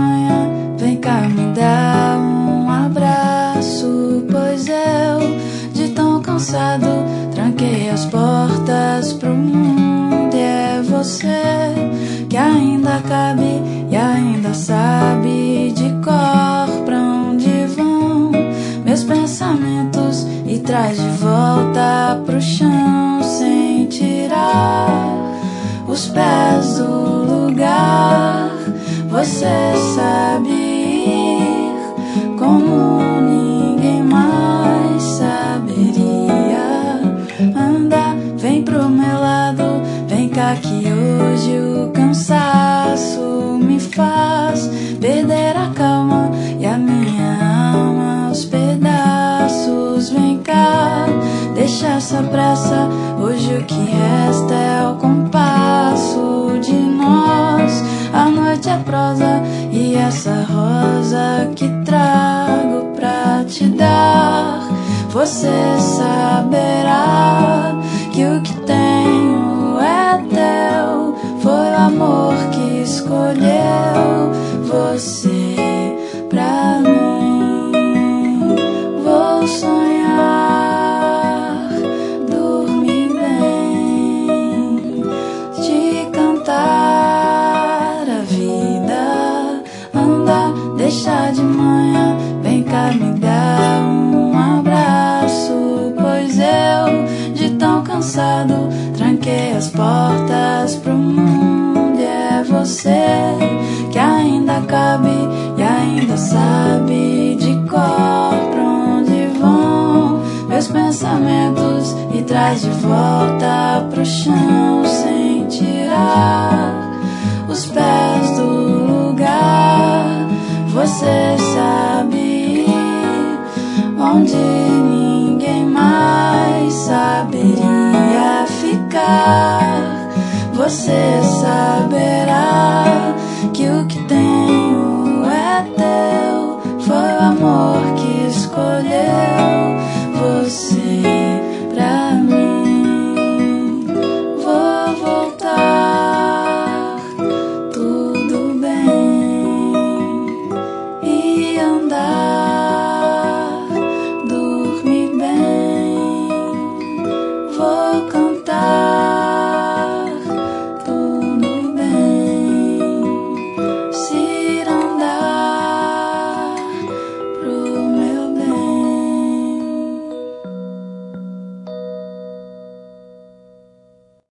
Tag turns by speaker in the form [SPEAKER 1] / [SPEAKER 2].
[SPEAKER 1] manhã, vem cá me dar um abraço, pois eu, de tão cansado, tranquei as portas pro mundo. E é você que ainda cabe e ainda sabe de cor pra onde vão meus pensamentos, e traz de volta pro chão sem tirar os pés do lugar. Você sabe ir como ninguém mais saberia andar. Vem pro meu lado, vem cá que hoje o cansaço me faz perder a calma e a minha alma aos pedaços. Vem cá, deixa essa pressa, hoje o que resta é o compasso de nós. A noite é prosa e essa rosa que trago pra te dar. Você saberá que o que tenho é teu, foi o amor que escolheu você pra mim. Vou sonhar, dormir bem, te cantar a vida, andar, deixar de manhã, vem cá me dar um abraço, pois eu, de tão cansado, tranquei as portas pro mundo. E é você que ainda cabe e ainda sabe de cor pra onde vão meus pensamentos, e traz de volta pro chão sem tirar os pés do lugar. Você sabe ir onde